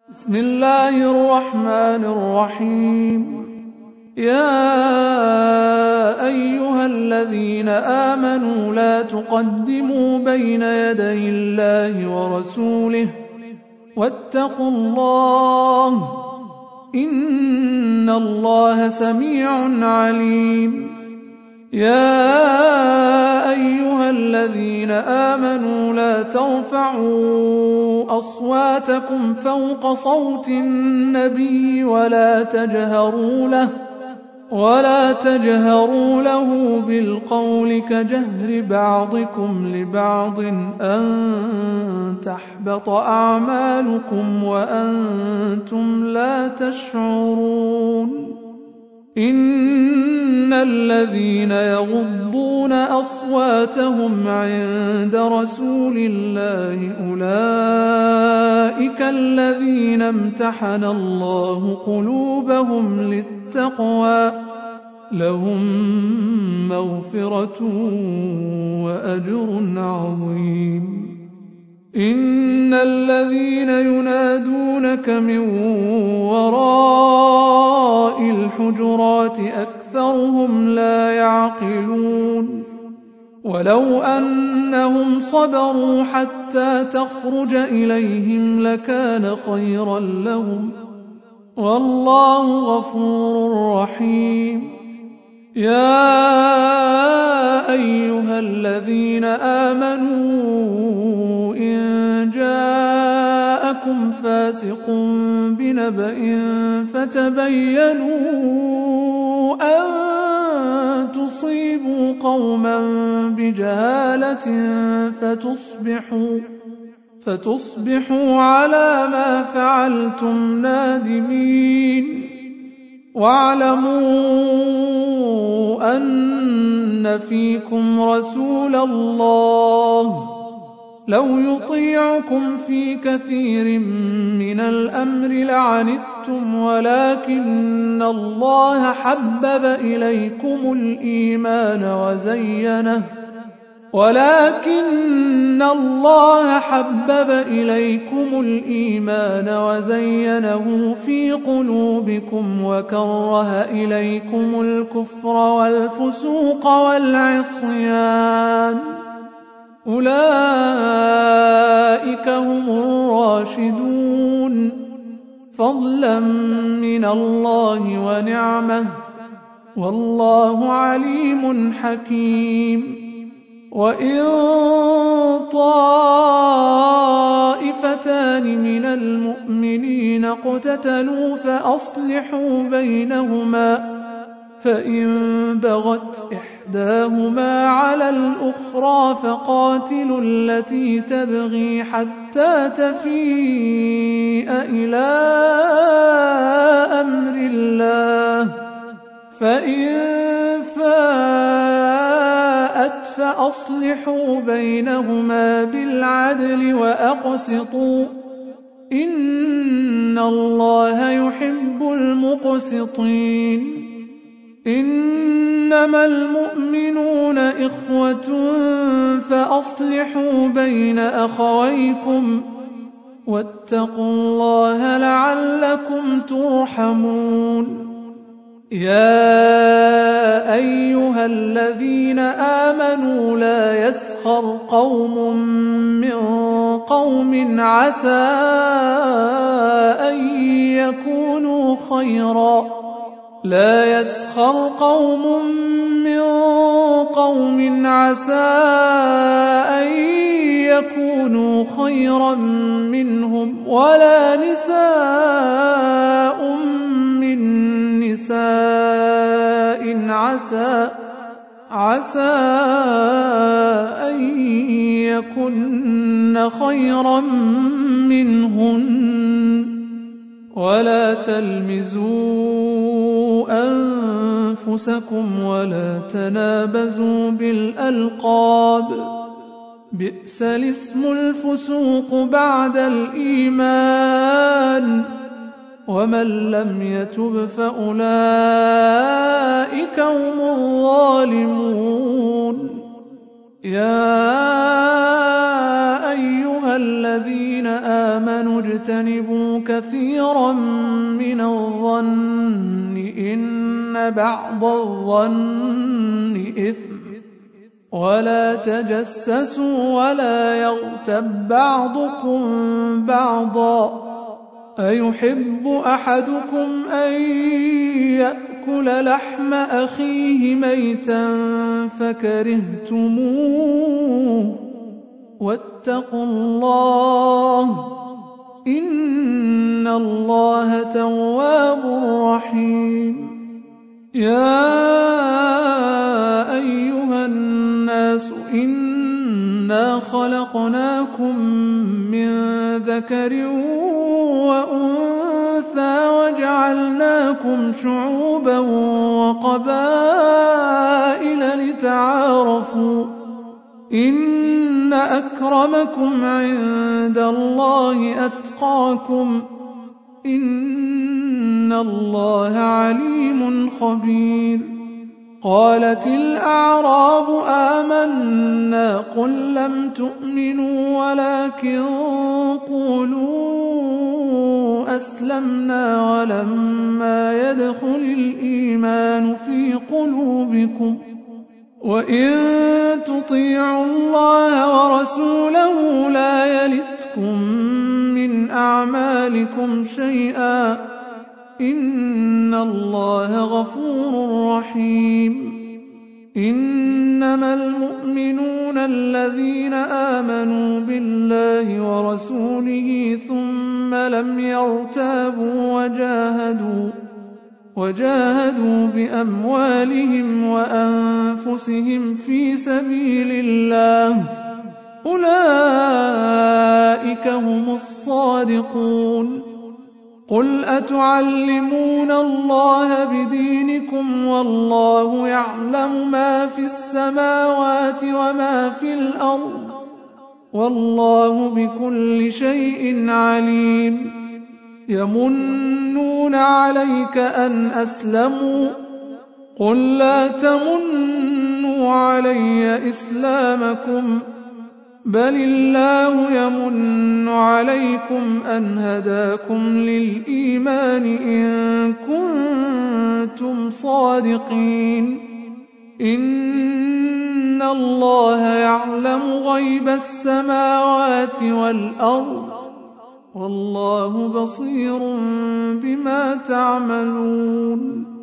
بسم الله الرحمن الرحيم. يا أيها الذين آمنوا لا تقدموا بين يدي الله ورسوله واتقوا الله إن الله سميع عليم. يا أيها الذين آمنوا لا ترفعوا أصواتكم فوق صوت النبي ولا تجهروا له بالقول كجهر بعضكم لبعض أن تحبط أعمالكم وأنتم لا تشعرون. إن الذين يغضون أصواتهم عند رسول الله أولئك الذين امتحن الله قلوبهم للتقوى لهم مغفرة وأجر عظيم. إن الذين ينادونك من وراء الحجرات أكثرهم لا يعقلون. ولو أنهم صبروا حتى تخرج إليهم لكان خيرا لهم والله غفور رحيم. يا أيها الذين آمنوا إن جاءكم فاسق بنبأ فتبينوا أن تصيبوا قوما بجهالة فتصبحوا على ما فعلتم نادمين. واعلموا أن فيكم رسول الله لو يطيعكم في كثير من الأمر لعنتم ولكن الله حبب إليكم الإيمان وزينه في قلوبكم وكره إليكم الكفر والفسوق والعصيان أولئك هم الراشدون فضلا من الله ونعمه والله عليم حكيم. وإن طائفتان من المؤمنين اقتتلوا فأصلحوا بينهما فإن بغت إحداهما على الأخرى فقاتلوا التي تبغي حتى تفيء إلى أمر الله فإن فاءت فأصلحوا بينهما بالعدل وأقسطوا إن الله يحب المقسطين. إنما المؤمنون إخوة فأصلحوا بين أخويكم واتقوا الله لعلكم ترحمون. يا أيها الذين آمنوا لا يسخر قوم من قوم عسى أن يكونوا خيرا منهم ولا نساء من نساء عسى أن يكن خيرا منهن ولا تلمزوا أنفسكم ولا تنابزوا بالألقاب بئس الاسم الفسوق بعد الإيمان ومن لم يتب فأولئك هم الظالمون. يا أيها الذين آمنوا اجتنبوا كثيرا من الظن إن بعض الظن إثم ولا تجسسوا ولا يغتب بعضكم بعضا أيحب أحدكم أن يأكل لحم أخيه ميتا فكرهتموه واتقوا الله إن الله تواب رحيم يا أيها الناس إنا خلقناكم من ذكر وأنثى وجعلناكم شعوبا وقبائل لتعارفوا إن أكرمكم عند الله أتقاكم إن الله عليم خبير قالت الأعراب آمنا قل لم تؤمنوا ولكن قولوا أسلمنا ولما يدخل الإيمان في قلوبكم وإن تطيعوا الله ورسوله لا يلتكم من أعمالكم شيئا إن الله غفور رحيم إنما المؤمنون الذين آمنوا بالله ورسوله ثم لم يرتابوا وجاهدوا بأموالهم وأنفسهم في سبيل الله أولئك هم الصادقون قل أتعلمون الله بدينكم والله يعلم ما في السماوات وما في الأرض والله بكل شيء عليم يمنون عليك أن أسلموا قل لا تمنوا علي إسلامكم بل الله يمن عليكم أن هداكم للإيمان إن كنتم صادقين إن الله يعلم غيب السماوات والأرض والله بصير بما تعملون